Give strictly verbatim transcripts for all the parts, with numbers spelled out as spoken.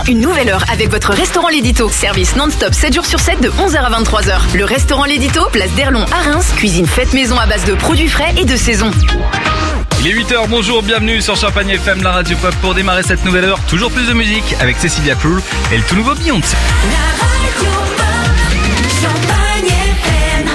Une nouvelle heure avec votre restaurant L'Édito. Service non-stop sept jours sur sept de onze heures à vingt-trois heures. Le restaurant L'Édito, place d'Erlon à Reims. Cuisine faite maison à base de produits frais et de saison. Il est huit heures, bonjour, bienvenue sur Champagne F M, la radio pop pour démarrer cette nouvelle heure. Toujours plus de musique avec Cecilia Poole et le tout nouveau Beyoncé. La radio pop, Champagne F M.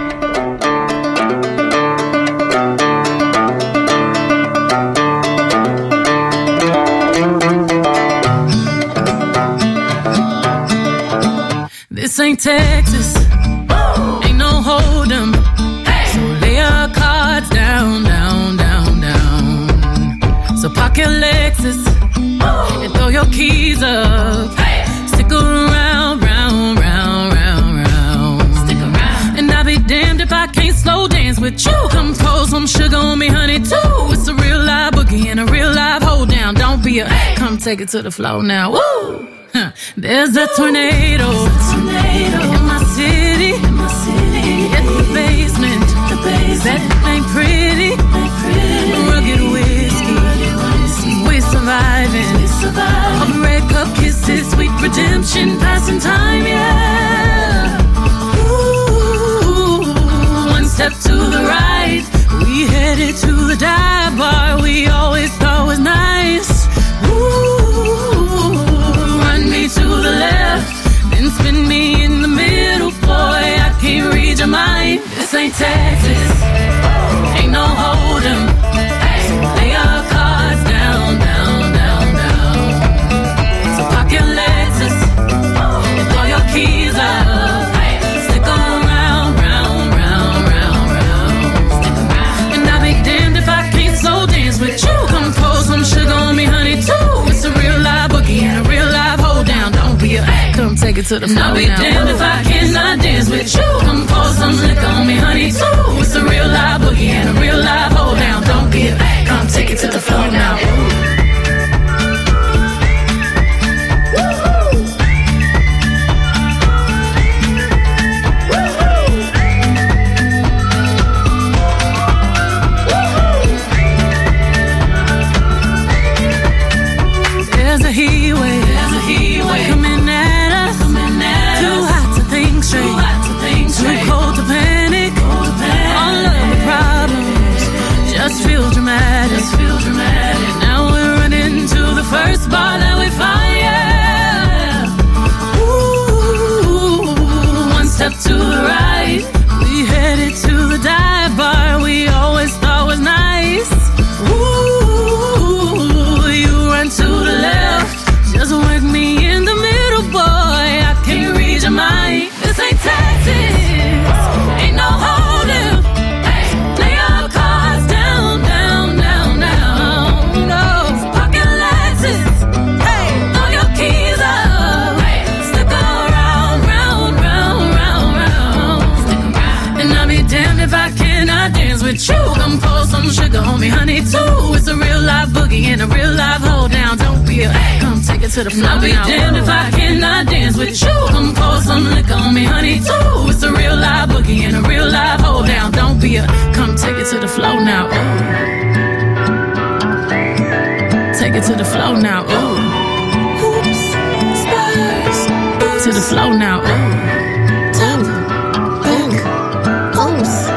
This ain't Texas, ain't no hold'em. So lay your cards down, down, down, down. So park your Lexus and throw your keys up. Stick around, round, round, round, round. Stick around. And I'll be damned if I can't slow dance with you. Come pour some sugar on me, honey, too. It's a real live boogie and a real live hold down. Don't be a, come take it to the floor now. Woo! Huh. There's a tornado, tornado in my city, in my city. In the basement, the basement. That ain't pretty, ain't pretty. Rugged whiskey, whiskey. We surviving, we surviving. All the red cup kisses, sweet redemption, passing time, yeah. Ooh, one step to the right, we headed to the dive bar we always thought was nice. Ooh. Me to the left, then spin me in the middle, boy, I can't read your mind. This ain't Texas, ain't no hold'em. So lay your cards down, down, down, down. So park your Lexus and throw your keys up. Stick around, round, round, round, round. And I'll be damned if I can't slow dance with you. Come pour some sugar on me, honey, too. It's a real live boogie and a real live hold down. Don't be a, come take it to the floor now. I'll be damned if I cannot dance with you. Come pour some liquor on me, honey, too. It's a real live boogie and a real live hold down. Don't be a, come take it to the floor now. There's a heat wave, there's a heat wave coming at us, coming at too us. Hot to think straight, too, hot to think straight. Too cold to panic, cold to panic. All of the problems just feel dramatic, just feel dramatic. Now we're running to the first bar that we find, yeah. Ooh, one step to the right, we headed to the dive bar we always thought was nice. Ooh, you run to the left, just work me in the middle, boy, I can't read your mind. This ain't Texas, ain't no hold'em. Lay your cards down, down, down, down. No, pocket Lexus, hey, throw your keys up. Stick around, round, round, round, round. Stick around. And I'll be damned if I cannot dance with you. Come pour some sugar on me, honey, too. It's a real live boogie and a real live hold down. Don't be a, come take it to the floor. I'll be damned if I cannot dance with you. Come pour some liquor on me, honey, too. It's a real live boogie and a real live hold down. Don't be a, come take it to the floor now. Ooh. Take it to the floor now. Ooh. Oops, stars. Oops. To the floor now. Ooh. Top, back, oops.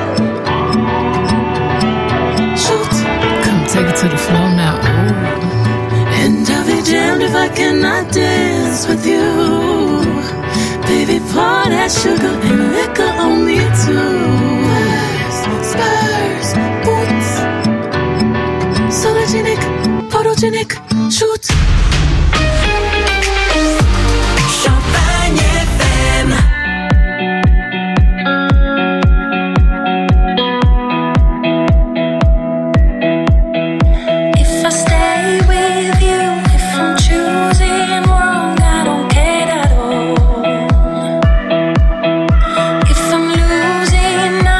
Take it to the floor now. Ooh. And I'll be damned if I cannot dance with you. Baby, pour that sugar and liquor on me too. Spurs, boots, sologenic, photogenic, shoot. Champagne F M. If I'm losing,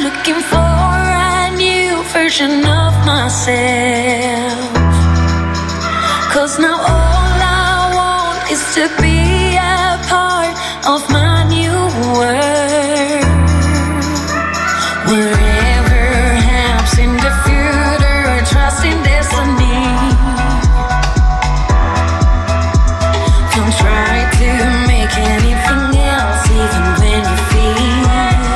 looking for a new version of myself. 'Cause now all I want is to be a part of my new world. Wherever happens in the future, trust in destiny. Don't try to make anything else, even when you feel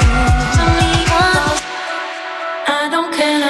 I don't care.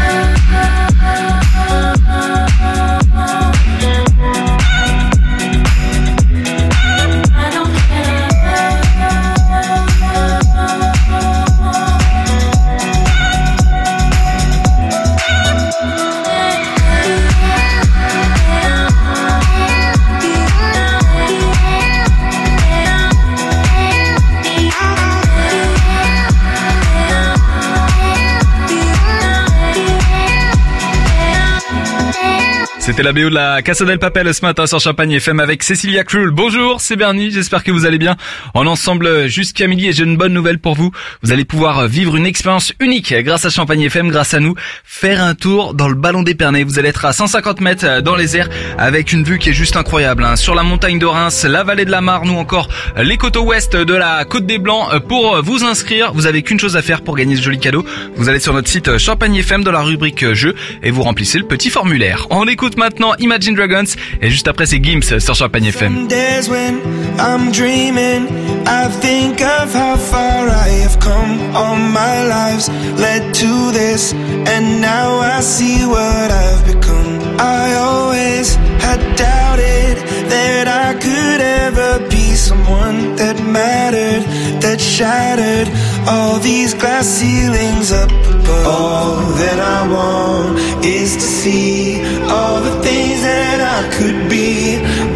C'était la B O de la Casa del Papel ce matin sur Champagne F M avec Cecilia Krull. Bonjour, c'est Bernie, j'espère que vous allez bien. On est ensemble jusqu'à midi et j'ai une bonne nouvelle pour vous. Vous allez pouvoir vivre une expérience unique grâce à Champagne F M, grâce à nous, faire un tour dans le ballon d'Épernay. Vous allez être à cent cinquante mètres dans les airs avec une vue qui est juste incroyable, hein. Sur la montagne de Reims, la vallée de la Marne ou encore les côtes ouest de la Côte des Blancs. Pour vous inscrire, vous avez qu'une chose à faire pour gagner ce joli cadeau. Vous allez sur notre site Champagne F M dans la rubrique jeux et vous remplissez le petit formulaire. On écoute maintenant Imagine Dragons et juste après c'est Gims sur Champagne F M. Some days when I'm dreaming, I think of how far I have come. All my lives led to this, and now I see what I've become. I always had doubted that I could ever be someone that mattered, that shattered all these glass ceilings up above. All that I want is to see all the things that I could be.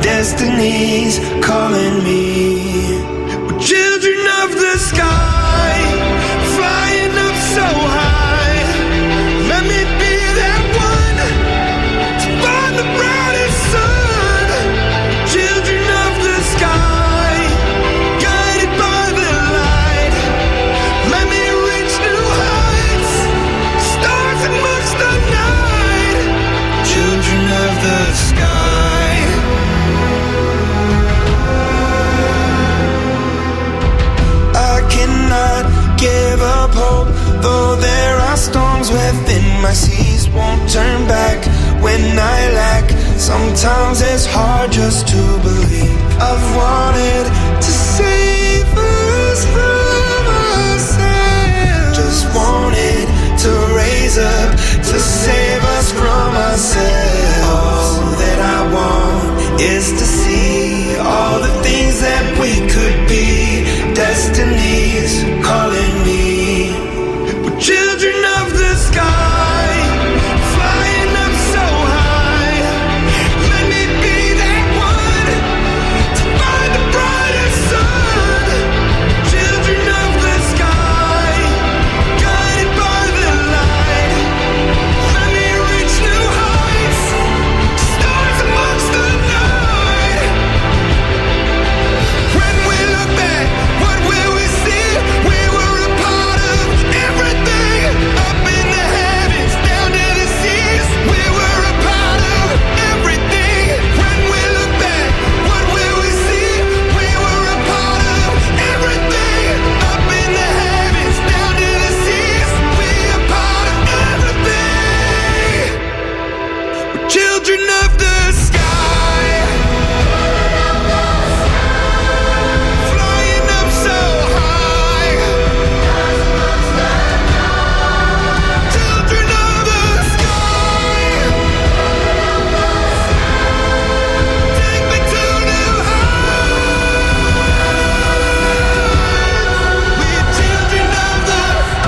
Destiny's calling me. We're children of the sky, flying up so high. Let me be that one to find the brightest sun. Children of the sky, guided by the light. Let me reach new heights, stars amongst the night. Children of the sky. I cannot give up hope, though there are storms within my seas. Won't turn back when I lack. Sometimes it's hard just to believe. I've wanted to save us from ourselves. Just wanted to raise up to save us from ourselves. All that I want is to see all the things that we could be. Destiny's calling me. We're children of the sky, flying up so high. Let me be that one to find the brightest sun. Children of the sky, guided by the light. Let me reach new heights, stars amongst the night. When we look back, what will we see? We were a part of everything, up in the heavens, down to the seas. We were a part of everything. When we look back, what will we see? We were a part of everything, up in the heavens, down to the seas. We are part of everything. We're children of the sky, flying up so high. Children of the sky, take me to new heights. We're children of the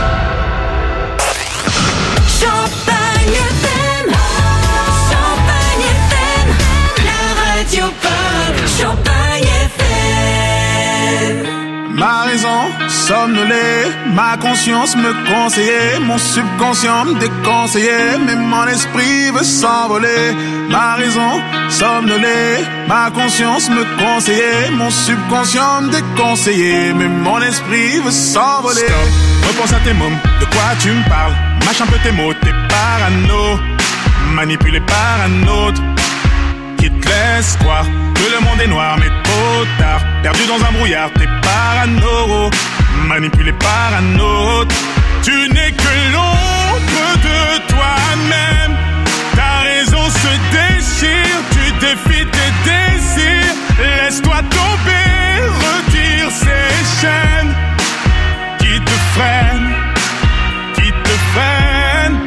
Champagne F M, Champagne F M, la radio pop, Champagne F M. Ma raison somnolée, ma conscience me conseillait, mon subconscient me déconseillait, mais mon esprit veut s'envoler. Ma raison somnolée, ma conscience me conseillait, mon subconscient me déconseillait, mais mon esprit veut s'envoler. Stop. Repense à tes mômes, de quoi tu me parles? Mâche un peu tes mots, t'es parano. Manipulé par un autre qui te laisse croire que le monde est noir, mais trop tard. Perdu dans un brouillard, t'es parano. Manipulé par un autre. Tu n'es que l'ombre de toi-même. Ta raison se déchire, tu défies tes désirs. Laisse-toi tomber, retire ces chaînes qui te freinent, qui te freinent.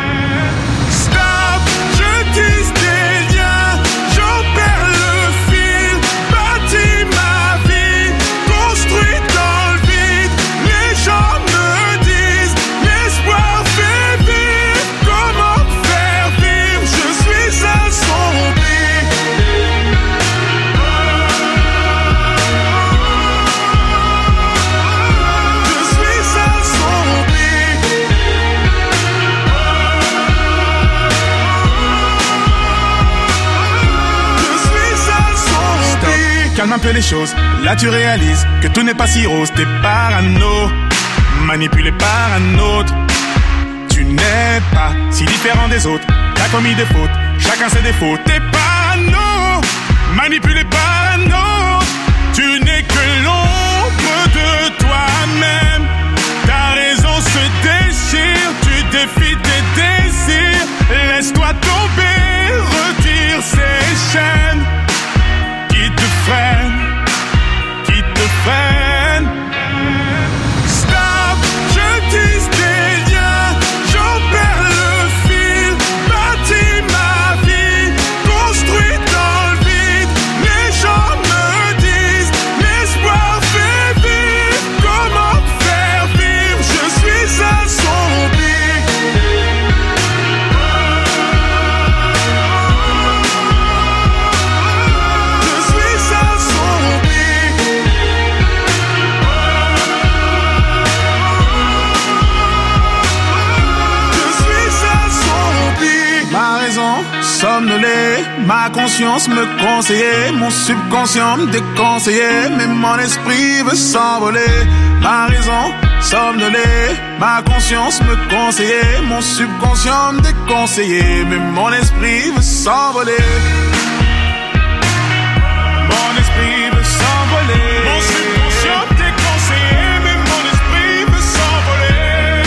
Stop, je tisse des liens, j'en perds le fil. Bâtis ma vie, construite dans le vide. Les gens me disent, l'espoir fait vivre. Comment faire vivre, je suis assombri. Calme un peu les choses, là tu réalises que tout n'est pas si rose, t'es parano, manipulé par un autre. Tu n'es pas si différent des autres, t'as commis des fautes, chacun ses défauts. T'es parano, manipulé par un autre. Tu n'es que l'ombre de toi-même. Ta raison se déchire, tu défies tes désirs. Laisse-toi tomber, retire ces chaînes qui te freinent, qui te freinent. Stop, je tisse des liens, j'en perds le fil. Bâtis ma vie, construite dans le vide. Les gens me disent, l'espoir fait vivre. Comment faire vivre, je suis assombri. Somnolé, ma conscience me conseillait, mon subconscient me déconseillait, mais mon esprit veut s'envoler. Ma raison, somnolé, ma conscience me conseillait, mon subconscient me déconseillait, mais mon esprit veut s'envoler. Mon esprit veut s'envoler. Mon subconscient me déconseillait, mais mon esprit veut s'envoler.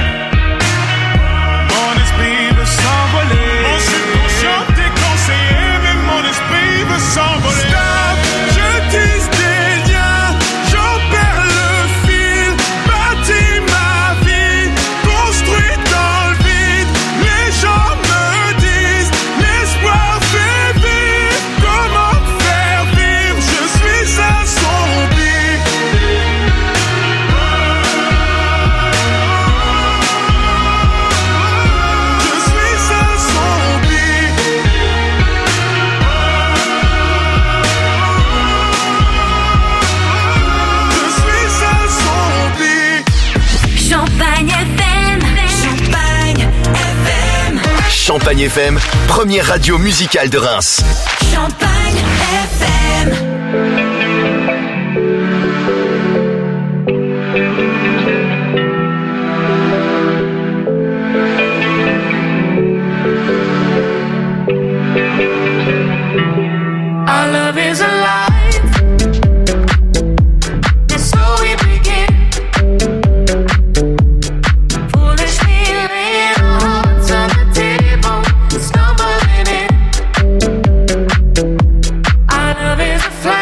Mon esprit veut s'envoler. Mon subconscient déconseillé, mais mon esprit veut s'envoler. Stop, je tisse des liens, j'en perds le fil. Bâtis ma vie, construite dans le vide. Les gens me disent, l'espoir fait vivre. Comment faire vivre, je suis assombri. Champagne F M, Champagne F M, Champagne F M, première radio musicale de Reims. Champagne F M. Our love is alive, and so we begin. Foolishly laying our hearts on the table, stumbling in. Our love is a flash.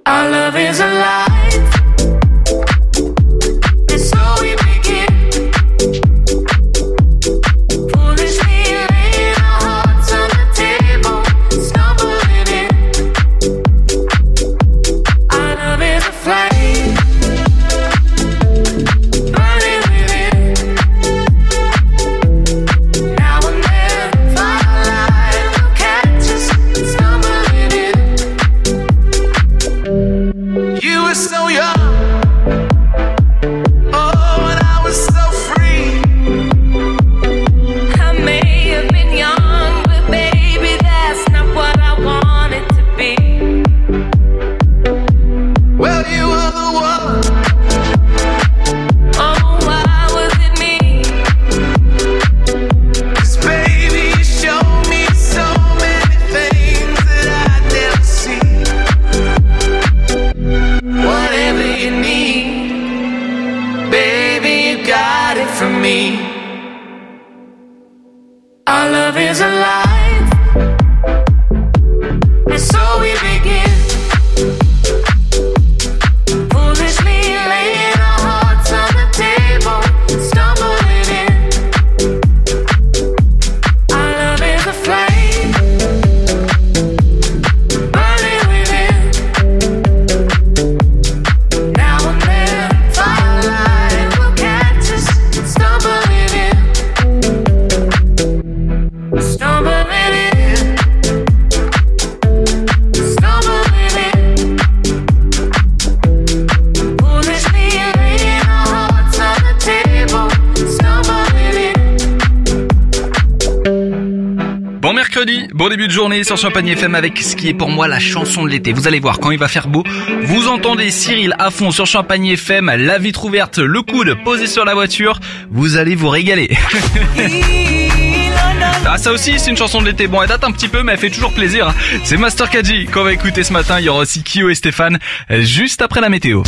Our love is alive. Our love is alive, and so we begin. Foolishly laying our hearts on the table, stumbling in. Our love is a flame, burning within. Now and then, firelight will catch us, stumbling in. Stumbling in, stumbling in. Foolishly laying our hearts on the table, stumbling in. Bon mercredi, bon début de journée sur Champagne F M avec ce qui est pour moi la chanson de l'été. Vous allez voir, quand il va faire beau, vous entendez Cyril à fond sur Champagne F M, la vitre ouverte, le coude posé sur la voiture, vous allez vous régaler. Ah, ça aussi c'est une chanson de l'été. Bon, elle date un petit peu mais elle fait toujours plaisir. C'est Master K G qu'on va écouter ce matin. Il y aura aussi Kyo et Stéphane juste après la météo.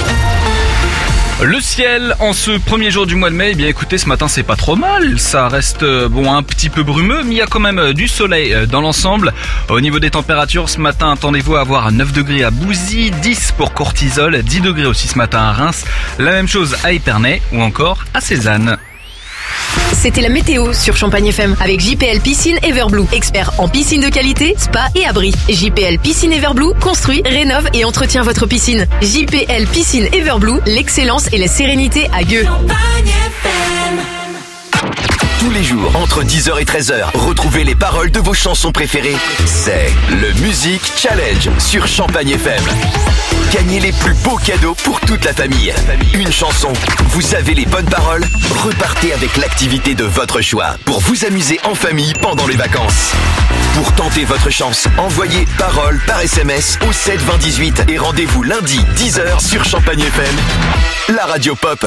Le ciel en ce premier jour du mois de mai, eh bien écoutez, ce matin c'est pas trop mal, ça reste bon un petit peu brumeux, mais il y a quand même du soleil dans l'ensemble. Au niveau des températures, ce matin attendez-vous à avoir neuf degrés à Bouzy, dix pour Courtisol, dix degrés aussi ce matin à Reims, la même chose à Épernay ou encore à Cézanne. C'était la météo sur Champagne F M avec J P L Piscine Everblue, expert en piscine de qualité, spa et abri. J P L Piscine Everblue construit, rénove et entretient votre piscine. J P L Piscine Everblue, l'excellence et la sérénité à Gueux. Tous les jours, entre dix heures et treize heures, retrouvez les paroles de vos chansons préférées. C'est le Music Challenge sur Champagne F M. Gagnez les plus beaux cadeaux pour toute la famille. Une chanson, vous avez les bonnes paroles, repartez avec l'activité de votre choix pour vous amuser en famille pendant les vacances. Pour tenter votre chance, envoyez paroles par S M S au sept vingt dix-huit et rendez-vous lundi dix heures sur Champagne F M, la radio pop.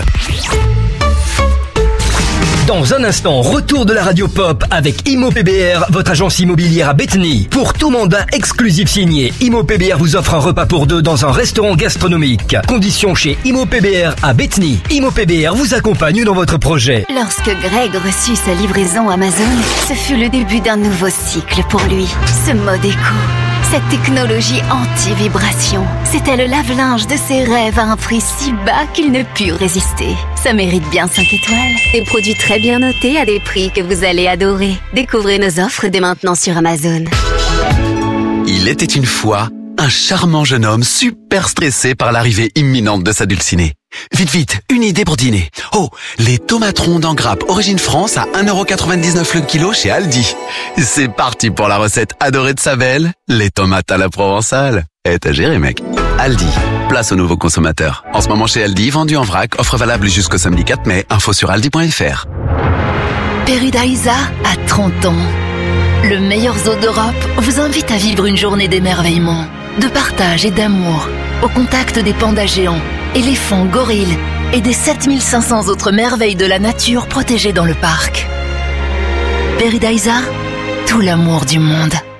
Dans un instant, retour de la radio pop avec Imo P B R, votre agence immobilière à Bethany. Pour tout mandat exclusif signé, Imo P B R vous offre un repas pour deux dans un restaurant gastronomique. Conditions chez Imo P B R à Bethany. Imo P B R vous accompagne dans votre projet. Lorsque Greg reçut sa livraison Amazon, ce fut le début d'un nouveau cycle pour lui. Ce mode éco, cette technologie anti-vibration, c'était le lave-linge de ses rêves à un prix si bas qu'il ne put résister. Ça mérite bien cinq étoiles. Des produits très bien notés à des prix que vous allez adorer. Découvrez nos offres dès maintenant sur Amazon. Il était une fois un charmant jeune homme super stressé par l'arrivée imminente de sa dulcinée. Vite, vite, une idée pour dîner. Oh, les tomates rondes en grappe origine France à un euro quatre-vingt-dix-neuf le kilo chez Aldi. C'est parti pour la recette adorée de sa belle, les tomates à la provençale. Eh, t'as géré, mec. Aldi, place aux nouveaux consommateurs. En ce moment chez Aldi, vendu en vrac, offre valable jusqu'au samedi quatre mai. Info sur aldi point f r. Paradisa a trente ans. Le meilleur zoo d'Europe vous invite à vivre une journée d'émerveillement, de partage et d'amour, au contact des pandas géants, éléphants, gorilles et des sept mille cinq cents autres merveilles de la nature protégées dans le parc. Paradisa, tout l'amour du monde.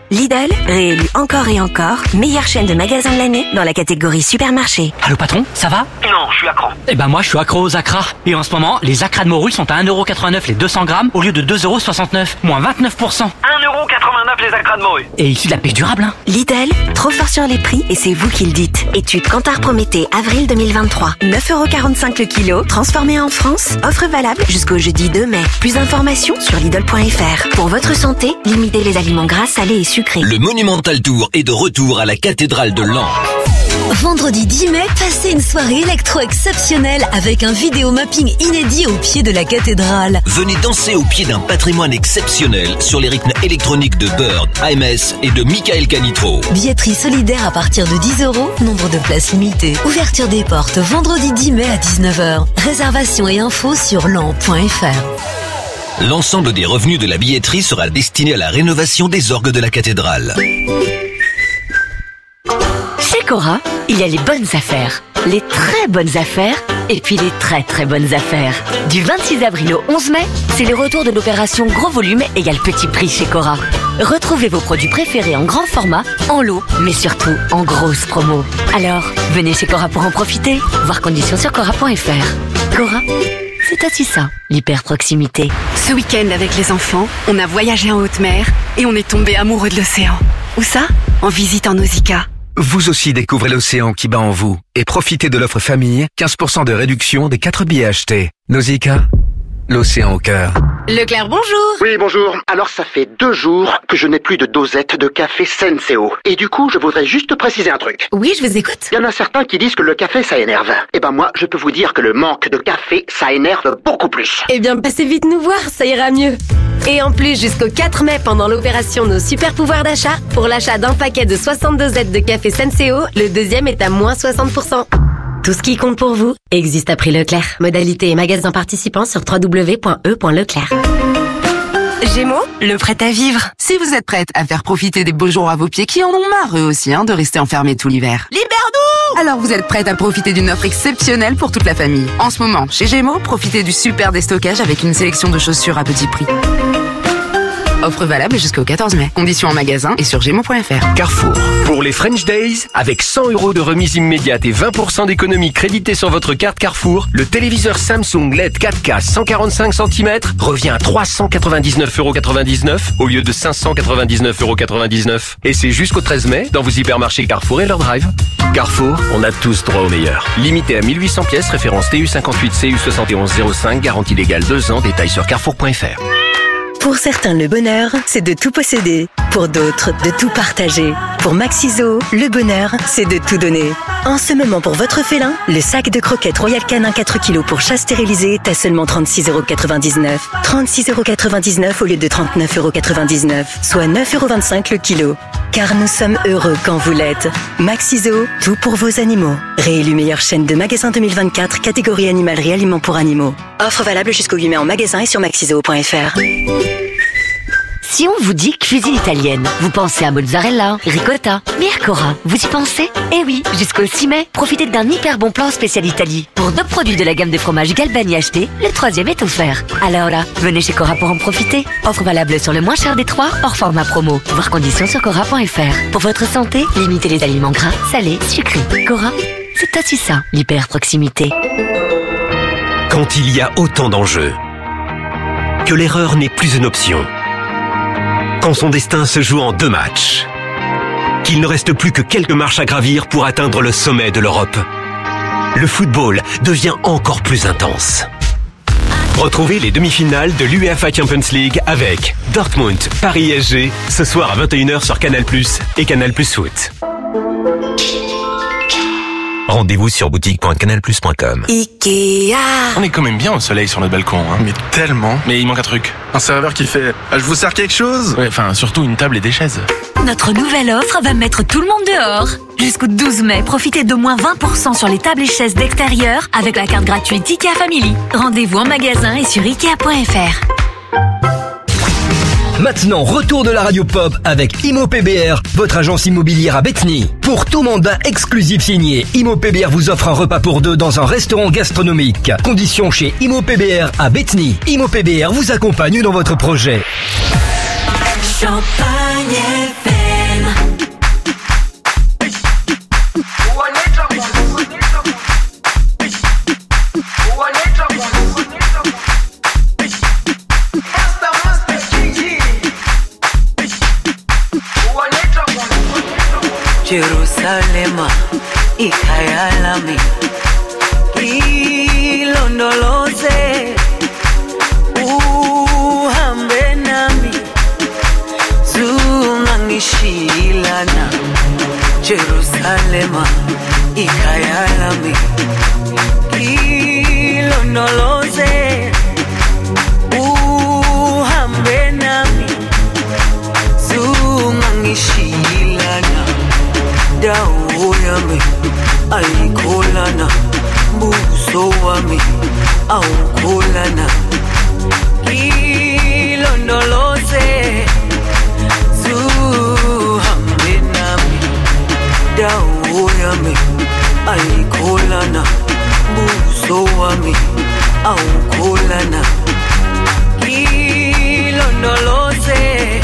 Lidl, réélu encore et encore, meilleure chaîne de magasins de l'année dans la catégorie supermarché. Allô patron, ça va? Non, je suis accro. Eh ben moi je suis accro aux acras. Et en ce moment, les acras de morue sont à un euro quatre-vingt-neuf les deux cents grammes au lieu de deux euros soixante-neuf, moins vingt-neuf pour cent. un euro quatre-vingt-neuf les acras de morue. Et issu de la pêche durable, hein. Lidl, trop fort sur les prix et c'est vous qui le dites. Étude Kantar Prométhée, avril deux mille vingt-trois. neuf euros quarante-cinq le kilo, transformé en France. Offre valable jusqu'au jeudi deux mai. Plus d'informations sur Lidl point F R. Pour votre santé, limitez les aliments gras, salés et sucrés. Le Monumental Tour est de retour à la cathédrale de Laon. Vendredi dix mai, passez une soirée électro exceptionnelle avec un vidéo mapping inédit au pied de la cathédrale. Venez danser au pied d'un patrimoine exceptionnel sur les rythmes électroniques de Bird, A M S et de Michael Canitro. Billetterie solidaire à partir de dix euros, nombre de places limitées. Ouverture des portes vendredi dix mai à dix-neuf heures. Réservation et infos sur laon point F R. L'ensemble des revenus de la billetterie sera destiné à la rénovation des orgues de la cathédrale. Chez Cora, il y a les bonnes affaires, les très bonnes affaires et puis les très très bonnes affaires. Du vingt-six avril au onze mai, c'est le retour de l'opération Gros Volume égale Petit Prix chez Cora. Retrouvez vos produits préférés en grand format, en lot, mais surtout en grosse promo. Alors, venez chez Cora pour en profiter. Voir conditions sur cora point F R. Cora, c'est aussi ça, l'hyper-proximité. Ce week-end avec les enfants, on a voyagé en haute mer et on est tombé amoureux de l'océan. Où ça? En visite en Nausicaa. Vous aussi découvrez l'océan qui bat en vous et profitez de l'offre famille, quinze pour cent de réduction des quatre billets achetés. Nausicaa, l'océan au cœur. Leclerc, bonjour. Oui, bonjour. Alors ça fait deux jours que je n'ai plus de dosette de café Senseo. Et du coup, je voudrais juste préciser un truc. Oui, je vous écoute. Il y en a certains qui disent que le café, ça énerve. Eh ben moi, je peux vous dire que le manque de café, ça énerve beaucoup plus. Eh bien, passez vite nous voir, ça ira mieux. Et en plus, jusqu'au quatre mai, pendant l'opération Nos Super Pouvoirs d'achat, pour l'achat d'un paquet de soixante dosettes de café Senseo, le deuxième est à moins soixante pour cent. Tout ce qui compte pour vous existe à prix Leclerc. Modalité et magasins participants sur w w w point e point leclerc. Gémeaux, le prêt à vivre. Si vous êtes prête à faire profiter des beaux jours à vos pieds qui en ont marre eux aussi hein, de rester enfermés tout l'hiver. Libère-nous! Alors vous êtes prête à profiter d'une offre exceptionnelle pour toute la famille. En ce moment, chez Gémeaux, profitez du super déstockage avec une sélection de chaussures à petit prix. Offre valable jusqu'au quatorze mai. Conditions en magasin et sur gémeaux point F R. Carrefour. Pour les French Days, avec cent euros de remise immédiate et vingt pour cent d'économie créditée sur votre carte Carrefour, le téléviseur Samsung L E D quatre K cent quarante-cinq centimètres revient à trois cent quatre-vingt-dix-neuf euros quatre-vingt-dix-neuf au lieu de cinq cent quatre-vingt-dix-neuf euros quatre-vingt-dix-neuf. Et c'est jusqu'au treize mai dans vos hypermarchés Carrefour et leur drive. Carrefour, on a tous droit au meilleur. Limité à mille huit cents pièces, référence T U cinquante-huit C U soixante et onze zéro cinq, garantie légale deux ans, détail sur carrefour point F R. Pour certains, le bonheur, c'est de tout posséder. Pour d'autres, de tout partager. Pour Maxiso, le bonheur, c'est de tout donner. En ce moment, pour votre félin, le sac de croquettes Royal Canin quatre kilos pour chat stérilisé est à seulement trente-six euros quatre-vingt-dix-neuf. trente-six euros quatre-vingt-dix-neuf au lieu de trente-neuf euros quatre-vingt-dix-neuf, soit neuf euros vingt-cinq le kilo. Car nous sommes heureux quand vous l'êtes. Maxiso, tout pour vos animaux. Réélu meilleure chaîne de magasins deux mille vingt-quatre, catégorie animalerie aliments pour animaux. Offre valable jusqu'au huit mai en magasin et sur maxiso point F R. Si on vous dit cuisine italienne, vous pensez à mozzarella, ricotta. Mais à Cora, vous y pensez? Eh oui, jusqu'au six mai, profitez d'un hyper bon plan spécial Italie. Pour deux produits de la gamme de fromages Galbani achetés, le troisième est offert. Alors là, venez chez Cora pour en profiter. Offre valable sur le moins cher des trois, hors format promo. Voir conditions sur cora point F R. Pour votre santé, limitez les aliments gras, salés, sucrés. Cora, c'est aussi ça, l'hyper proximité. Quand il y a autant d'enjeux, que l'erreur n'est plus une option. Quand son destin se joue en deux matchs, qu'il ne reste plus que quelques marches à gravir pour atteindre le sommet de l'Europe, le football devient encore plus intense. Retrouvez les demi-finales de l'UEFA Champions League avec Dortmund, Paris S G, ce soir à vingt et une heures sur Canal plus, et Canal plus Foot. Rendez-vous sur boutique point canal plus point com. Ikea. On est quand même bien au soleil sur notre balcon, hein. Mais tellement. Mais il manque un truc. Un serveur qui fait ah, « Je vous sers quelque chose ?» Ouais, enfin, surtout une table et des chaises. Notre nouvelle offre va mettre tout le monde dehors. Jusqu'au douze mai, profitez de moins vingt pour cent sur les tables et chaises d'extérieur avec la carte gratuite Ikea Family. Rendez-vous en magasin et sur ikea point F R. Maintenant, retour de la radio pop avec Imo P B R, votre agence immobilière à Bethny. Pour tout mandat exclusif signé, Imo P B R vous offre un repas pour deux dans un restaurant gastronomique. Conditions chez Imo P B R à Bethny. Imo P B R vous accompagne dans votre projet. Champagne F M. Jerusalema ikhaya lami ilondoloze uhambe nami zungangishilana Jerusalema ikhaya lami ilondoloze uhambe nami zungangishilana dawo yami ayikholana buso wami awukholana ilondoloze zuhambe nami dawo yami ayikholana buso wami awukholana ilondoloze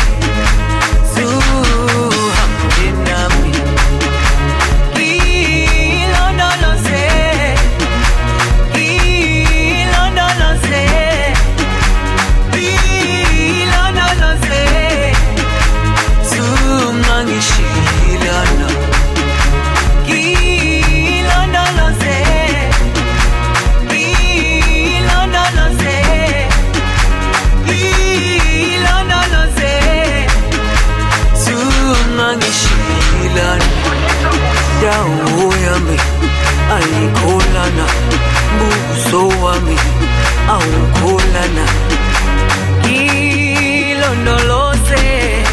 zuhambe nami Shilana, Ilondoloze, Ilondoloze, Ilondoloze, Sumangi Shilana, Dawo yami, ayikholana, buso wami, awukholana, Ilondoloze.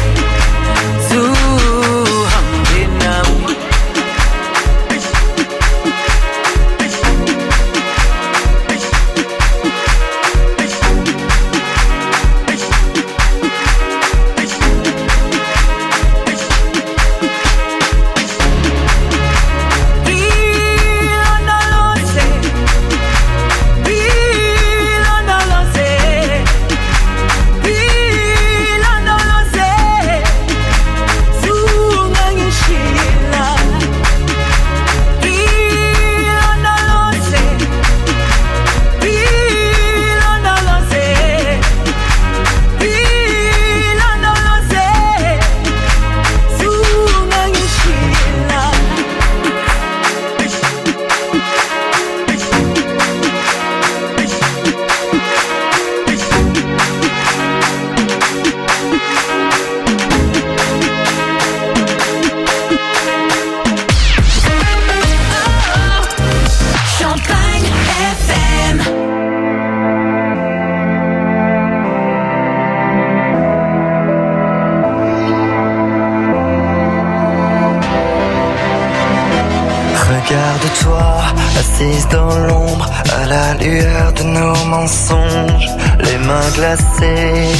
Regarde-toi, assise dans l'ombre, à la lueur de nos mensonges, les mains glacées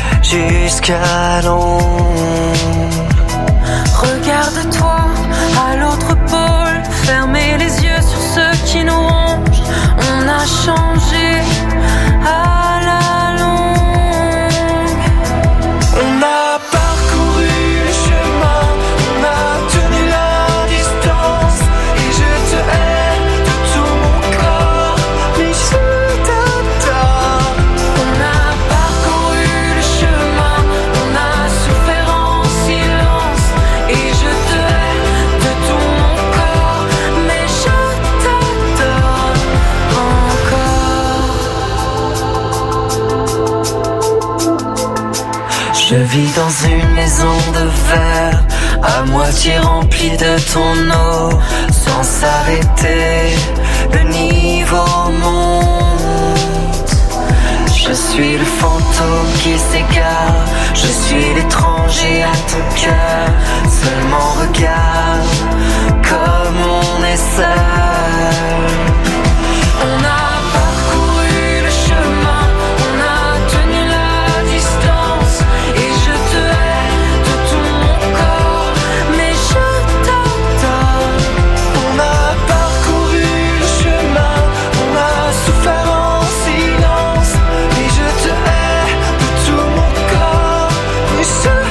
jusqu'à l'ombre. Regarde-toi à l'autre pôle, fermez les yeux sur ceux qui nous rongent. On a changé à la longue. On a parcouru le chemin, on a tenu la distance, et je te hais de tout mon corps, mais je t'adore. On a parcouru le chemin, on a souffert en silence, et je te hais de tout mon corps, mais je t'adore encore. Je vis dans une maison de verre, à moitié remplie de ton eau, sans s'arrêter, le niveau monte. Je suis le fantôme qui s'égare, je suis l'étranger à ton cœur. Seulement regarde comme on est seul. On a parcouru le chemin, on a tenu la distance, et je te hais de tout mon corps, mais je t'adore. On a parcouru le chemin, on a souffert en silence, et je te hais de tout mon corps, mais je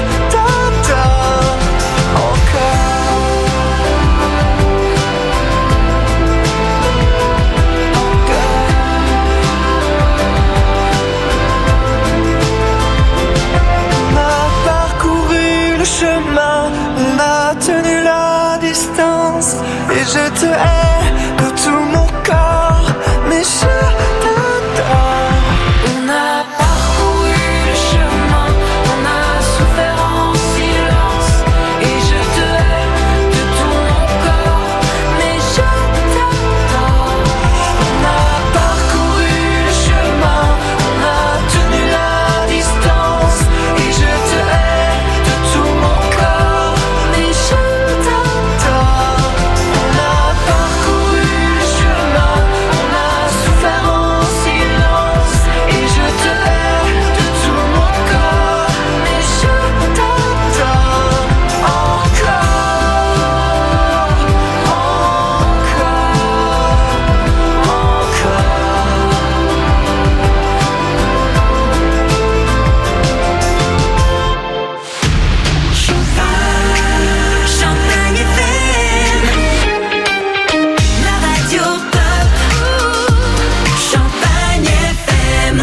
te hais de tout mon corps, mais je t'adore. On a parcouru le chemin, on a souffert en silence, et je te hais de tout mon corps, mais je t'adore. On a parcouru le chemin, on a tenu la distance, et je te hais de tout mon corps, mais je t'adore. On a parcouru le chemin, on a souffert en silence, et je te hais de tout mon corps, mais je t'adore encore, Champagne F M, la radio pop. Champagne F M.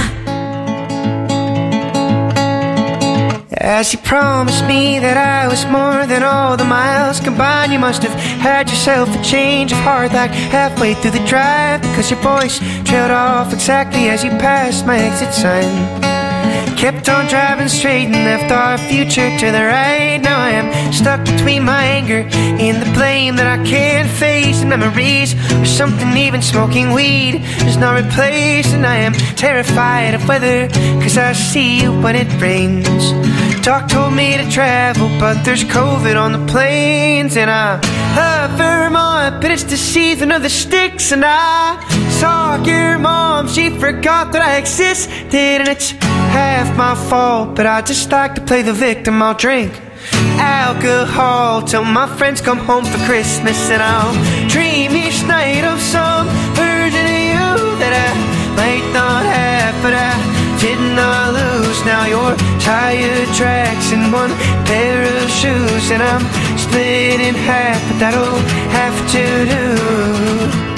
As you promised me that I was more than all the miles combined, you must have had yourself a change of heart like halfway through the drive, because your voice trailed off exactly as you passed my exit sign. Kept on driving straight and left our future to the right. Now I am stuck between my anger and the blame that I can't face, and memories or something even smoking weed is not replaced. And I am terrified of weather, cause I see you when it rains. Doc told me to travel, but there's COVID on the planes. And I love Vermont, but it's the season of the sticks. And I saw your mom, she forgot that I existed, and it's half my fault, but I just like to play the victim. I'll drink alcohol till my friends come home for Christmas, and I'll dream each night of some version of you that I might not have, but I did not lose. Now your tire tracks in one pair of shoes, and I'm split in half, but that'll have to do.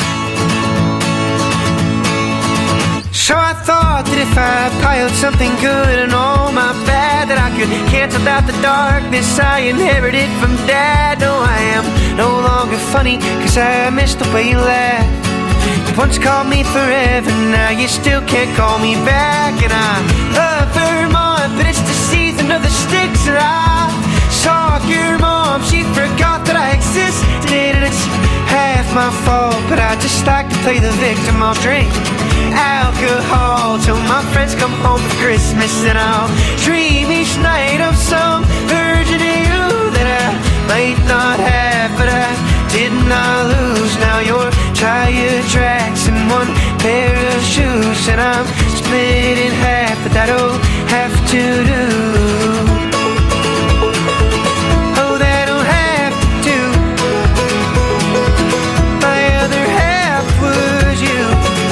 So I thought that if I piled something good and all my bad, that I could cancel out the darkness I inherited from Dad. No, I am no longer funny, cause I miss the way you laugh. You once called me forever, now you still can't call me back. And I love Vermont, but it's the season of the sticks. And I saw your mom, she forgot that I existed, and it's half my fault, but I just like to play the victim. I'll drink alcohol till my friends come home for Christmas, and I'll dream each night of some version of you that I might not have, but I did not lose. Now your tire tracks in one pair of shoes, and I'm split in half, but that'll have to do. Oh, that'll have to do. My other half was you.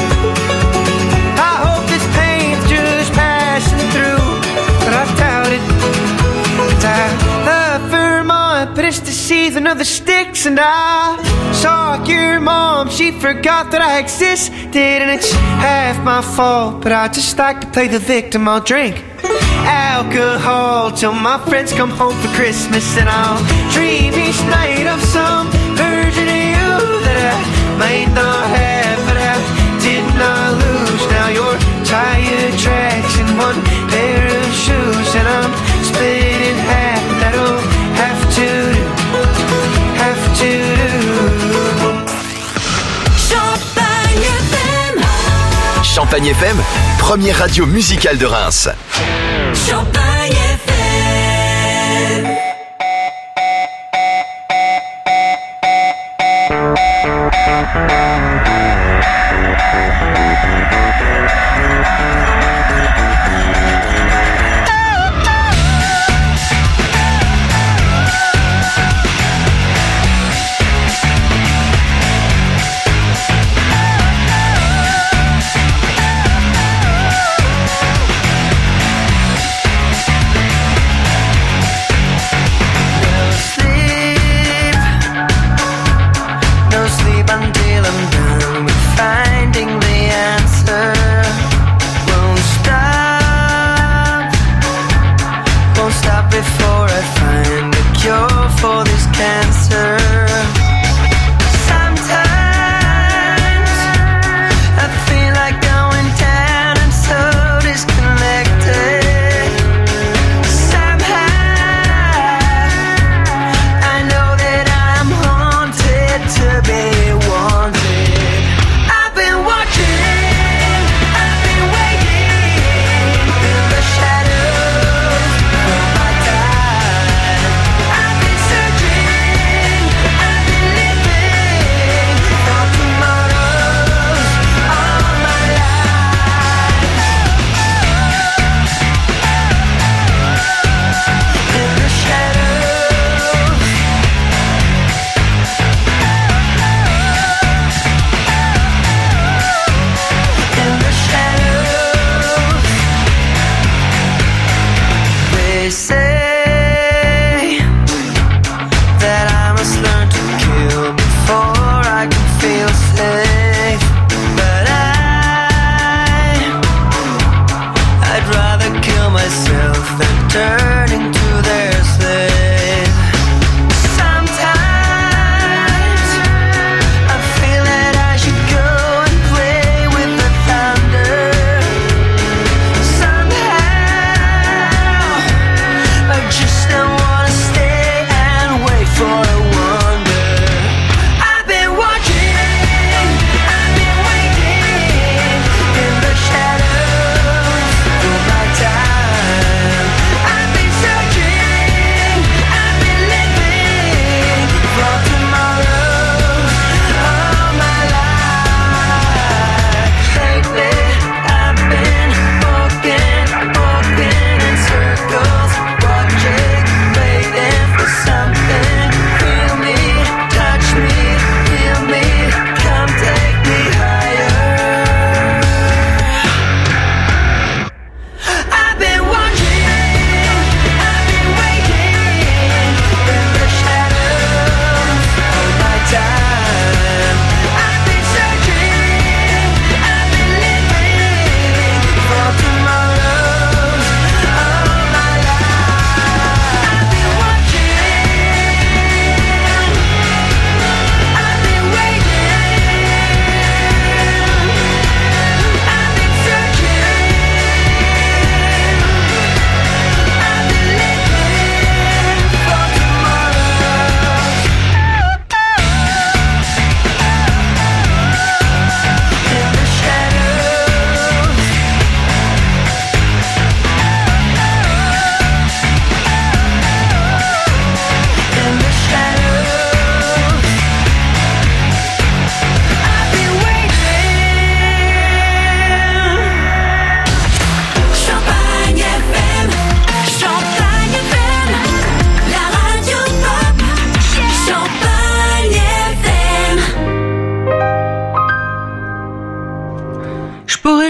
I hope this pain's just passing through, but I doubt it. 'Cause I love Vermont, but it's the season of the sticks. And I saw your mom, she forgot that I existed, and it's half my fault, but I just like to play the victim. I'll drink alcohol till my friends come home for Christmas, and I'll dream each night of some version of you that I might not have, but I did not lose. Now your tire tracks in one pair of shoes, and I'm split in half. That'll have to do, have to do. Champagne F M. Champagne F M, première radio musicale de Reims. Champagne F M. Until I'm done with finding the answer. Won't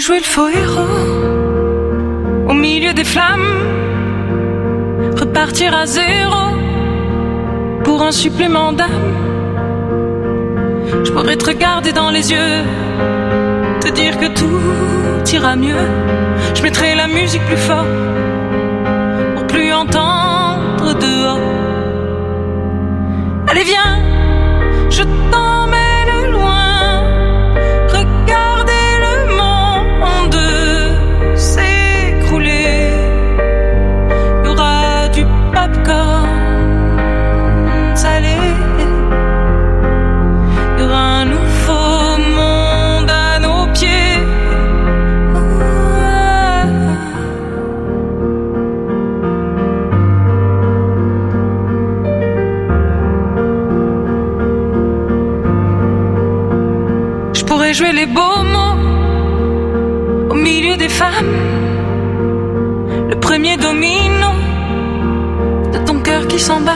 jouer le faux héros au milieu des flammes, repartir à zéro pour un supplément d'âme. Je pourrais te regarder dans les yeux, te dire que tout ira mieux. Je mettrai la musique plus fort pour plus entendre dehors. Allez viens, je t'emmène loin, regarder le monde s'écrouler. Il y aura du popcorn salé, il y aura un nouveau monde à nos pieds. Je pourrais jouer les beaux mots au milieu des femmes, le premier domino de ton cœur qui s'emballe.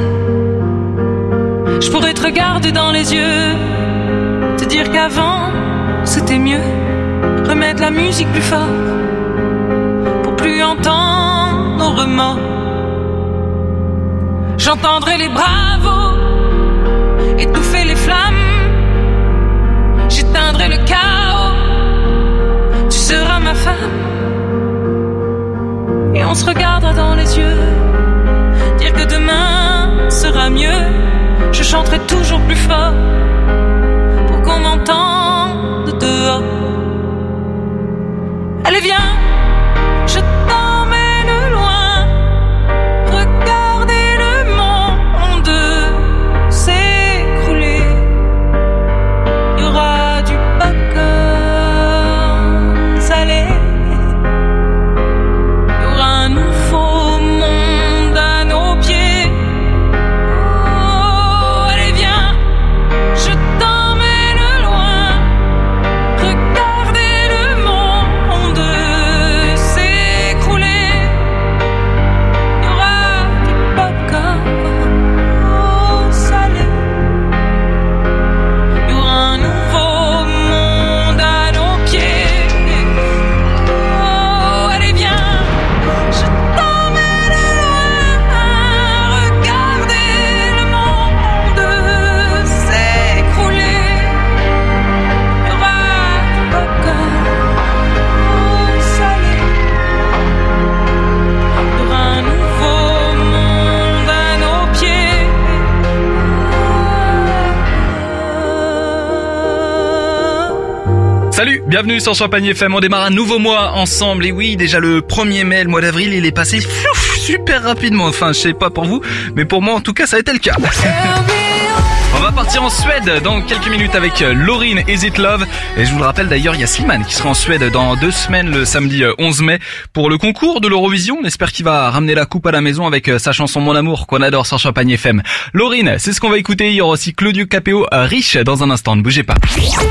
Je pourrais te regarder dans les yeux, te dire qu'avant c'était mieux, remettre la musique plus fort pour plus entendre nos remords. J'entendrai les bravos étouffer les flammes, j'éteindrai le chaos, tu seras ma femme. Et on se regardera dans les yeux, dire que demain sera mieux. Je chanterai toujours plus fort pour qu'on m'entende dehors. Allez viens, je t'emmène loin, regarder le monde s'écrouler. Il y aura du popcorn salé, il y aura un nouveau monde à nos pieds. Oh, allez viens, je t'emmène loin, regarder le monde s'écrouler. Il y aura du popcorn salé, il y aura un nouveau monde à nos pieds. Oh, allez viens, je t'emmène loin, regarder le monde s'écrouler. Il y aura du popcorn salé, il y aura un nouveau monde à nos pieds. Salut, bienvenue sur Champagne F M, on démarre un nouveau mois ensemble. Et oui, déjà le premier mai, le mois d'avril, il est passé fiouf, super rapidement. Enfin, je sais pas pour vous, mais pour moi en tout cas, ça a été le cas. On va partir en Suède dans quelques minutes avec Loreen, Is It Love. Et je vous le rappelle d'ailleurs, il y a Slimane qui sera en Suède dans deux semaines, le samedi onze mai, pour le concours de l'Eurovision. On espère qu'il va ramener la coupe à la maison avec sa chanson Mon Amour qu'on adore sur Champagne F M. Loreen, c'est ce qu'on va écouter. Il y aura aussi Claudio Capéo, Riche, dans un instant. Ne bougez pas.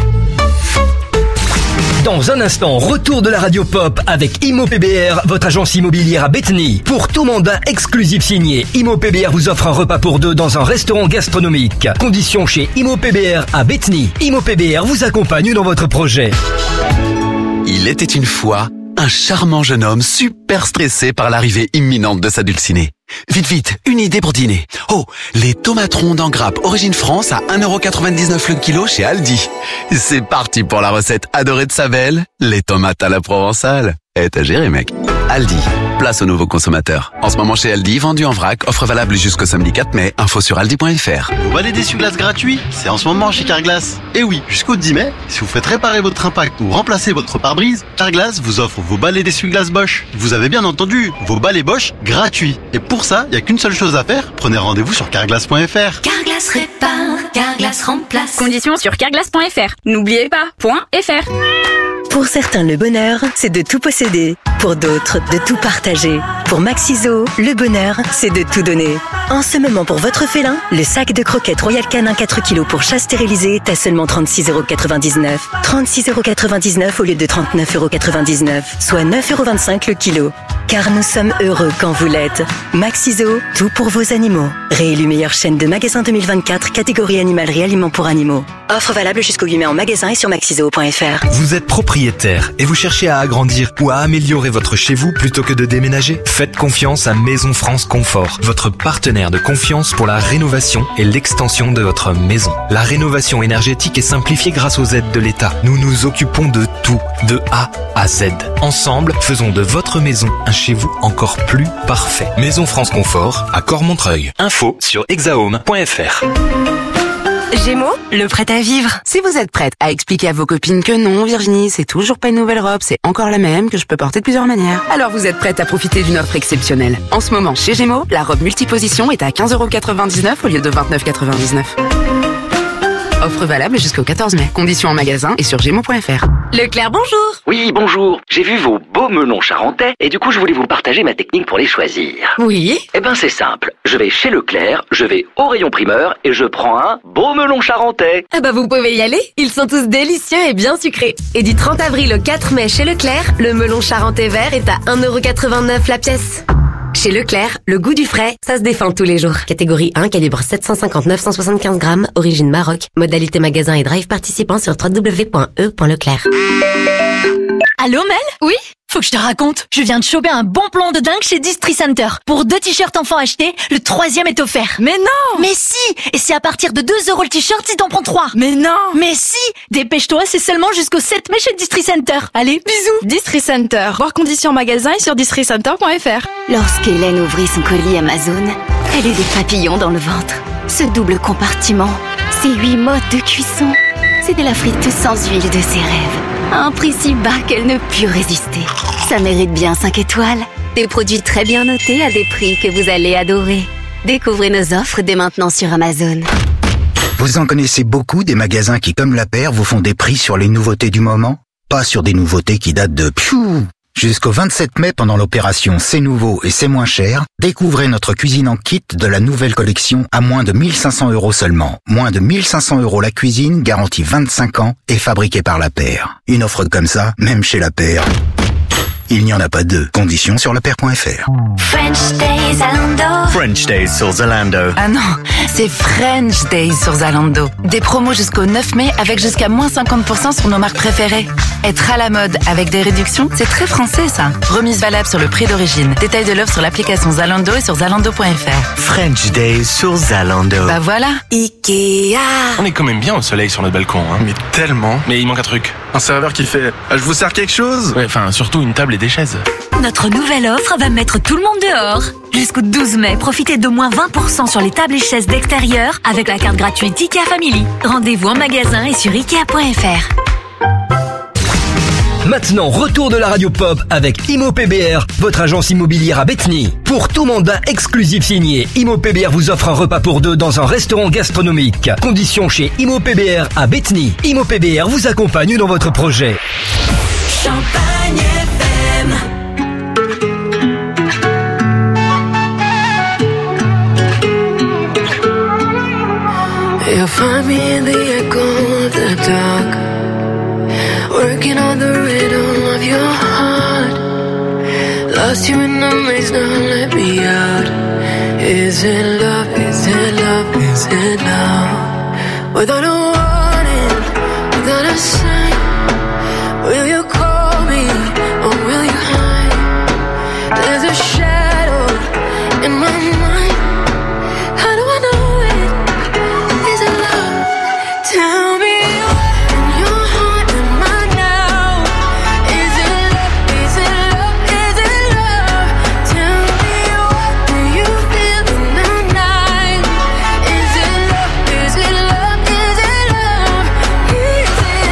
Dans un instant, retour de la radio pop avec Imo P B R, votre agence immobilière à Bethany. Pour tout mandat exclusif signé, Imo P B R vous offre un repas pour deux dans un restaurant gastronomique. Conditions chez Imo P B R à Bethany. Imo P B R vous accompagne dans votre projet. Il était une fois un charmant jeune homme super stressé par l'arrivée imminente de sa dulcinée. Vite, vite, une idée pour dîner. Oh, les tomaterons en grappe Origine France à un euro quatre-vingt-dix-neuf le kilo chez Aldi. C'est parti pour la recette adorée de sa belle, les tomates à la provençale. Eh, t'as géré, mec. Aldi, place aux nouveaux consommateurs. En ce moment chez Aldi, vendu en vrac, offre valable jusqu'au samedi quatre mai, info sur aldi point f r. Vous balai d'essuie-glace gratuit, c'est en ce moment chez Carglass. Et oui, jusqu'au dix mai, si vous faites réparer votre impact ou remplacer votre pare-brise, Carglass vous offre vos balais d'essuie-glace Bosch. Vous avez bien entendu, vos balais Bosch gratuits. Et pour ça, il n'y a qu'une seule chose à faire, prenez rendez-vous sur carglass point f r. Carglass répare, Carglass remplace. Conditions sur carglass point f r. N'oubliez pas, .fr. Pour certains, le bonheur, c'est de tout posséder. Pour d'autres, de tout partager. Pour Maxiso, le bonheur, c'est de tout donner. En ce moment, pour votre félin, le sac de croquettes Royal Canin quatre kilos pour chat stérilisé est à seulement trente-six euros quatre-vingt-dix-neuf. trente-six euros quatre-vingt-dix-neuf au lieu de trente-neuf euros quatre-vingt-dix-neuf, soit neuf euros vingt-cinq le kilo. Car nous sommes heureux quand vous l'êtes. Maxiso, tout pour vos animaux. Réélu meilleure chaîne de magasins deux mille vingt-quatre, catégorie animalerie aliments pour animaux. Offre valable jusqu'au huit mai en magasin et sur maxiseo point f r. Vous êtes propriétaire et vous cherchez à agrandir ou à améliorer votre chez vous plutôt que de déménager? Faites confiance à Maison France Confort, votre partenaire de confiance pour la rénovation et l'extension de votre maison. La rénovation énergétique est simplifiée grâce aux aides de l'État. Nous nous occupons de tout, de A à Z. Ensemble, faisons de votre maison un chez vous encore plus parfait. Maison France Confort à Cormontreuil. Info sur hexahome point f r. Gémeaux, le prêt à vivre. Si vous êtes prête à expliquer à vos copines que non, Virginie, c'est toujours pas une nouvelle robe, c'est encore la même, que je peux porter de plusieurs manières, alors vous êtes prête à profiter d'une offre exceptionnelle. En ce moment, chez Gémeaux, la robe multiposition est à quinze euros quatre-vingt-dix-neuf au lieu de vingt-neuf euros quatre-vingt-dix-neuf. Offre valable jusqu'au quatorze mai. Conditions en magasin et sur gémeaux point f r. Leclerc, bonjour. Oui, bonjour. J'ai vu vos beaux melons charentais et du coup, je voulais vous partager ma technique pour les choisir. Oui. Eh ben, c'est simple. Je vais chez Leclerc, je vais au rayon primeur et je prends un beau melon charentais. Ah bah, vous pouvez y aller. Ils sont tous délicieux et bien sucrés. Et du trente avril au quatre mai chez Leclerc, le melon charentais vert est à un euro quatre-vingt-neuf la pièce. Chez Leclerc, le goût du frais, ça se défend tous les jours. Catégorie un, calibre sept cent cinquante-neuf cent soixante-quinze grammes, origine Maroc. Modalité magasin et drive participant sur w w w point e point leclerc. Allô Mel? Oui? Faut que je te raconte. Je viens de choper un bon plan de dingue chez Distri Center. Pour deux t-shirts enfants achetés, le troisième est offert. Mais non! Mais si! Et c'est à partir de deux euros le t-shirt si t'en prends trois. Mais non! Mais si! Dépêche-toi, c'est seulement jusqu'au sept mai chez Distri Center. Allez, bisous! Distri Center. Voir conditions en magasin et sur distri center point f r. Lorsqu'Hélène ouvrit son colis Amazon, elle eut des papillons dans le ventre. Ce double compartiment, ces huit modes de cuisson, c'était la friteuse sans huile de ses rêves. À un prix si bas qu'elle ne put résister. Ça mérite bien cinq étoiles. Des produits très bien notés à des prix que vous allez adorer. Découvrez nos offres dès maintenant sur Amazon. Vous en connaissez beaucoup des magasins qui, comme La Paire, vous font des prix sur les nouveautés du moment? Pas sur des nouveautés qui datent de pfiou. Jusqu'au vingt-sept mai, pendant l'opération C'est nouveau et c'est moins cher, découvrez notre cuisine en kit de la nouvelle collection à moins de mille cinq cents euros seulement. Moins de mille cinq cents euros la cuisine, garantie vingt-cinq ans et fabriquée par La Paire. Une offre comme ça, même chez La Paire, il n'y en a pas deux. Conditions sur la paire point f r. French Days Zalando. French Days sur Zalando. Ah non, c'est French Days sur Zalando. Des promos jusqu'au neuf mai avec jusqu'à moins cinquante pour cent sur nos marques préférées. Être à la mode avec des réductions, c'est très français ça. Remise valable sur le prix d'origine. Détail de l'offre sur l'application Zalando et sur zalando point f r. French Days sur Zalando. Bah voilà. Ikea. On est quand même bien au soleil sur notre balcon, hein. Mais tellement. Mais il manque un truc. Un serveur qui fait ah, je vous sers quelque chose? Ouais, enfin, surtout une table et des chaises. Notre nouvelle offre va mettre tout le monde dehors. Jusqu'au douze mai, profitez d'au moins vingt pour cent sur les tables et chaises d'extérieur avec la carte gratuite IKEA Family. Rendez-vous en magasin et sur ikea point f r. Maintenant, retour de la radio pop avec Imo P B R, votre agence immobilière à Bethny. Pour tout mandat exclusif signé, Imo P B R vous offre un repas pour deux dans un restaurant gastronomique. Conditions chez Imo P B R à Bethny. Imo P B R vous accompagne dans votre projet. Champagne F M. You'll find me in the echo of the dark, working on the rhythm of your heart. Lost you in the maze, now let me out. Is it love, is it love, is it love? Without a warning, without a sign, will you call me or will you hide? There's a shadow in my mind. How do I know it? Is it love? Tell me what in your heart am I now? Is it love? Is it love? Is it love? Tell me what do you feel in the night? Is it love? Is it love? Is it love? Is it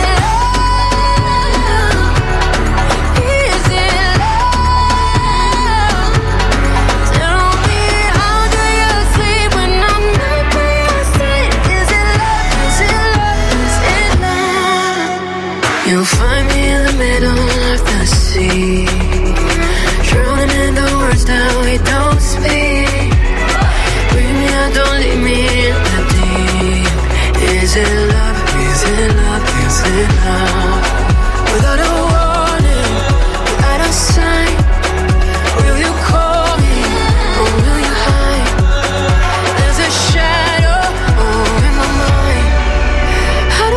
love? Is it love? Tell me how do you sleep when I'm not by your side? Is it love? Is it love? Is it love? You'll find me in the middle of the sea, drowning in the words that we don't speak. Bring me out, don't leave me in the deep. Is it love? Is it love? Is it love? Without a warning, without a sign, will you call me or will you hide? There's a shadow oh, in my mind. How do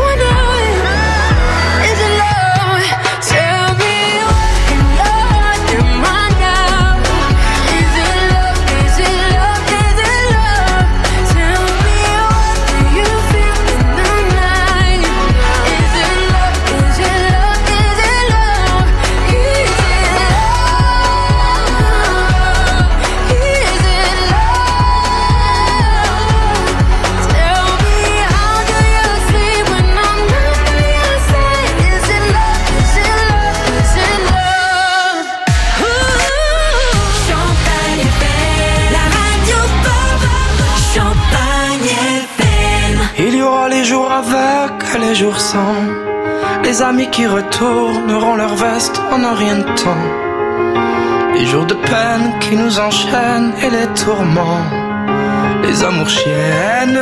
jours avec et les jours sans. Les amis qui retourneront leur veste en un rien de temps. Les jours de peine qui nous enchaînent et les tourments. Les amours chiennes.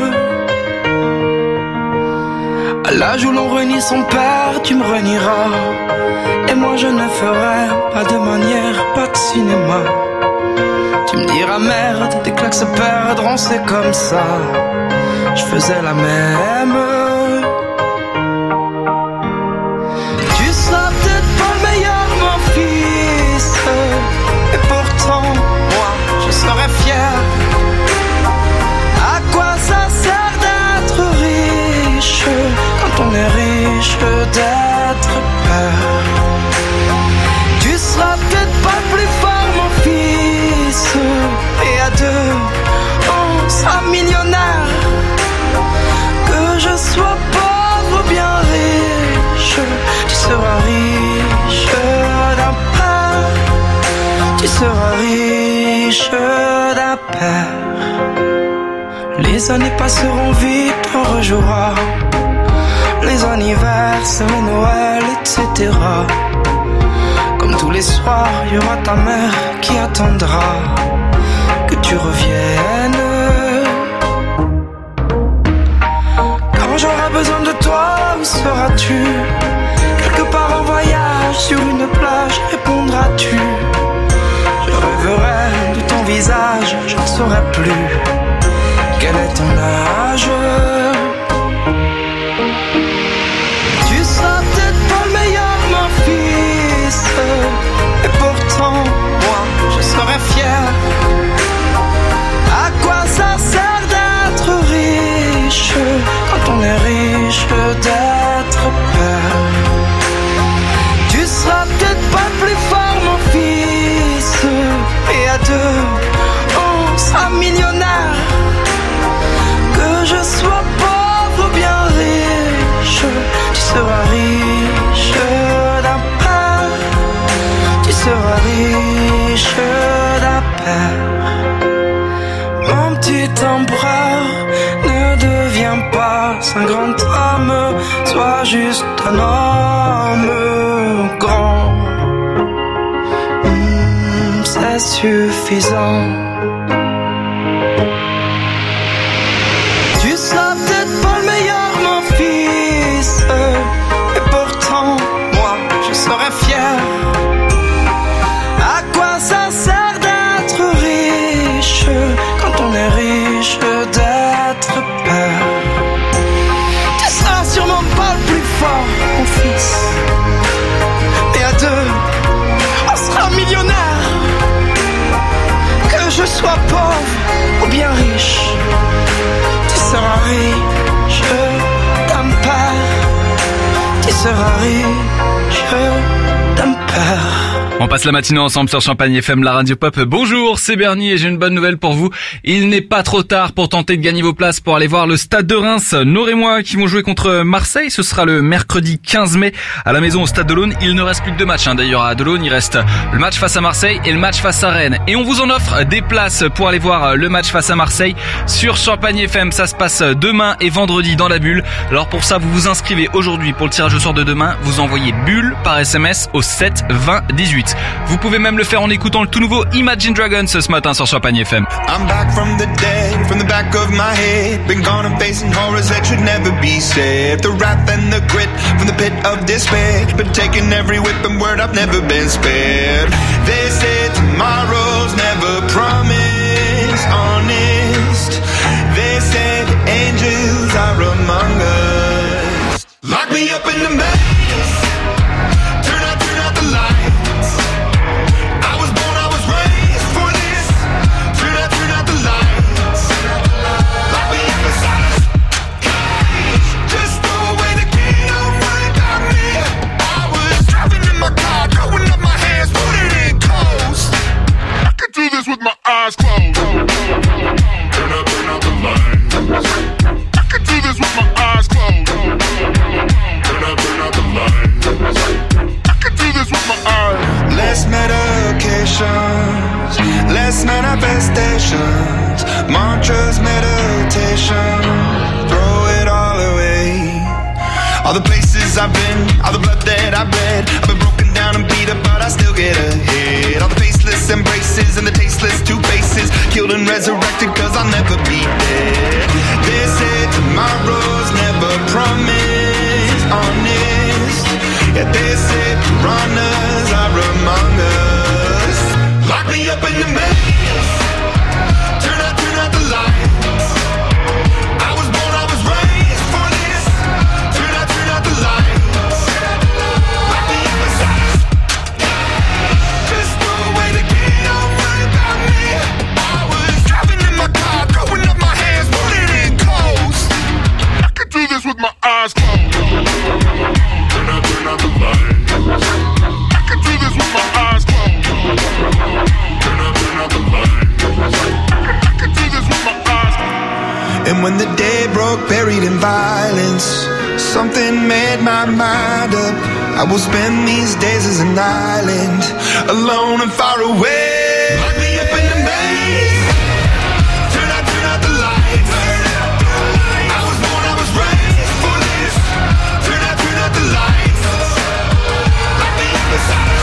À l'âge où l'on renie son père, tu me renieras. Et moi je ne ferai pas de manière, pas de cinéma. Tu me diras merde, tes claques se perdront, c'est comme ça. Je faisais la même. Tu seras peut-être pas le meilleur, mon fils. Et pourtant, moi, je serais fier. À quoi ça sert d'être riche quand on est riche d'être père? Tu seras peut-être pas plus fort, mon fils. Et à deux, on sera millionnaire. Que je sois pauvre ou bien riche, tu seras riche d'un père. Tu seras riche d'un père. Les années passeront vite, on rejouera les anniversaires, les Noëls, et cetera. Comme tous les soirs, il y aura ta mère qui attendra que tu reviennes. Quand j'aurai besoin de toi, où seras-tu? Quelque part en voyage, sur une plage, répondras-tu? Je rêverai de ton visage, je ne saurai plus quel est ton âge. Tu seras peut-être pas le meilleur, mon fils. Et pourtant, moi, je serai fier. À quoi ça sert d'être riche quand on est riche d'être père? Tu seras peut-être pas plus fort, mon fils. Et à deux, on sera millionnaire. Que je sois pauvre ou bien riche, tu seras riche d'un père. Tu seras riche d'un père. Mon petit empereur, ne deviens pas un grand homme, sois juste un homme grand. Mmh, c'est suffisant. Tu seras peut-être pas le meilleur, mon fils. Et pourtant, moi, je serai fier. À quoi ça sert d'être riche quand on est riche d'être père? Tu seras sûrement pas le plus fort, mon fils. Mais à deux, on sera millionnaire. Que je sois pauvre ou bien riche, tu seras riche d'un père. Tu seras riche d'un père. On passe la matinée ensemble sur Champagne F M, la radio pop. Bonjour, c'est Bernie et j'ai une bonne nouvelle pour vous. Il n'est pas trop tard pour tenter de gagner vos places pour aller voir le Stade de Reims. Nord et moi qui vont jouer contre Marseille. Ce sera le mercredi quinze mai à la maison au Stade de l'Aune. Il ne reste plus que deux matchs hein. D'ailleurs à de l'Aune. Il reste le match face à Marseille et le match face à Rennes. Et on vous en offre des places pour aller voir le match face à Marseille sur Champagne F M. Ça se passe demain et vendredi dans la bulle. Alors pour ça, vous vous inscrivez aujourd'hui pour le tirage au sort de demain. Vous envoyez bulle par S M S au sept vingt dix-huit. Vous pouvez même le faire en écoutant le tout nouveau Imagine Dragons ce matin sur Champagne F M. I'm back from the dead, from the back of my head. Been gone and facing horrors that should never be said. The wrath and the grit from the pit of despair. Been taking every whip and word, I've never been spared. They said tomorrow's never promised, honest. They said angels are among us. Lock me up in the maze. Turn out, turn out the lights. With my eyes closed. Turn up, turn out the lights. All the places I've been, all the blood that I've bled. I've been broken down and beat up, but I still get ahead. All the faceless embraces and the tasteless two faces, killed and resurrected, cause I'll never be dead. They say tomorrow's never promised, honest. Yeah, they say piranhas are among us. Lock me up in the maze, turn out, turn out the lights. I was born, I was raised for this. Turn out, turn out the lights. Lock me up inside. Just throw away the key, don't worry about me. I was driving in my car, throwing up my hands, putting in close. I could do this with my eyes closed. Turn out, turn out the lights. I could do this with my eyes closed. Turn out, turn out the lights. I could do this with my eyes closed. And when the day broke, buried in violence, something made my mind up. I will spend these days as an island, alone and far away. Lock me up in the maze. Turn out, turn out the lights. I was born, I was raised for this. Turn out, turn out the lights. Lock me up inside.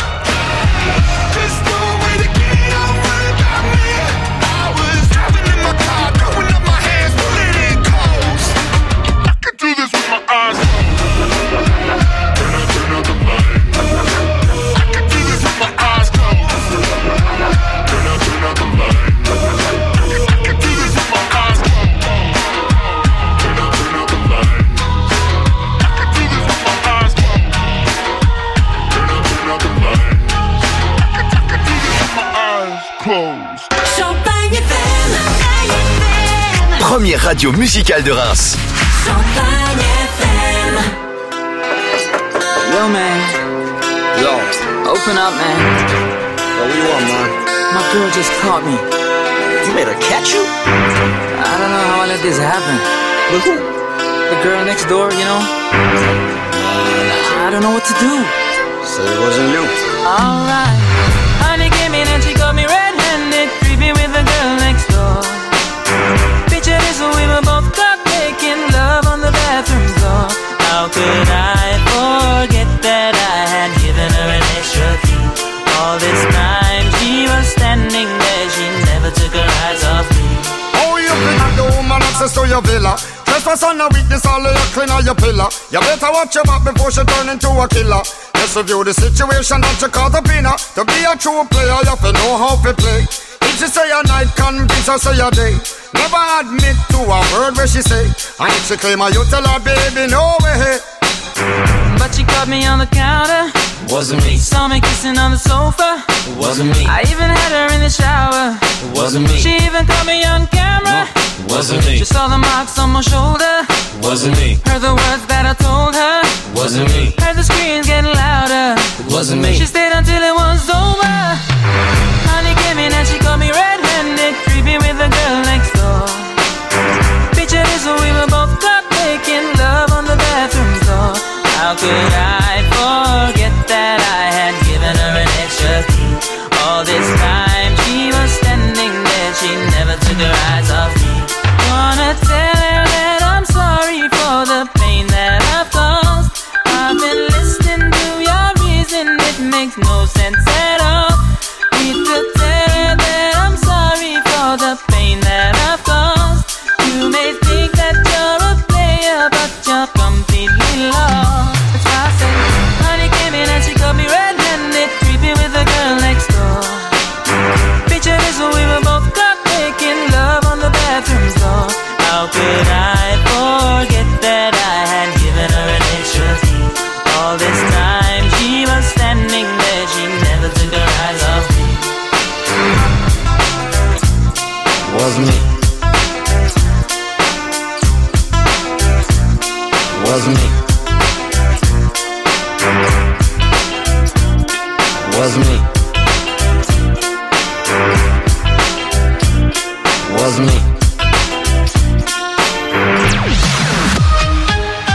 Just throw away the key, don't worry about me. I was driving in my car, throwing up my hands, pulling in close. I could do this with my eyes closed. Turn out, turn out the lights. I could do this with my eyes closed. Turn out, turn out the lights. I could do this with my eyes closed. Turn out, turn out the lights. I could do this with my eyes closed. Turn out, turn out the lights. I could, I could do this with my eyes closed. Champagne F M. Première radio musicale de Reims. Champagne F M. Yo, man. Yo. Open up, man. Yo, what you want, man? My girl just caught me. You made her catch you? I don't know how I let this happen. With who? The girl next door, you know? I don't know what to do. So it wasn't you. Alright. Honey came in and she got me red-handed, creepy with the girl next door. Picture this, we were both caught making love on the bathroom floor. How could I forget that I had given her an extra key? All this time she was standing there, she never took her eyes off me. Oh, you bring the woman access to your villa. Trespass on a weakness, all of your clean on your pillar. You better watch your back before she turn into a killer. Just review the situation that you call the winner. To be a true player, you have to know how to play. If she say a night, convince her say a day. Never admit to a word where she say. And if she claim her, you tell her, baby, no way. But she caught me on the counter. Wasn't me. Saw me kissing on the sofa. It wasn't me. I even had her in the shower. It wasn't me. She even caught me on camera. It wasn't me. She saw the marks on my shoulder. It wasn't me. Heard the words that I told her. It wasn't me. Heard the screams getting louder. It wasn't me. She stayed until it was over. Honey came in and she caught me red-handed, creepy with the girl next door. Picture this, we were both caught making love on the bathroom floor. How could I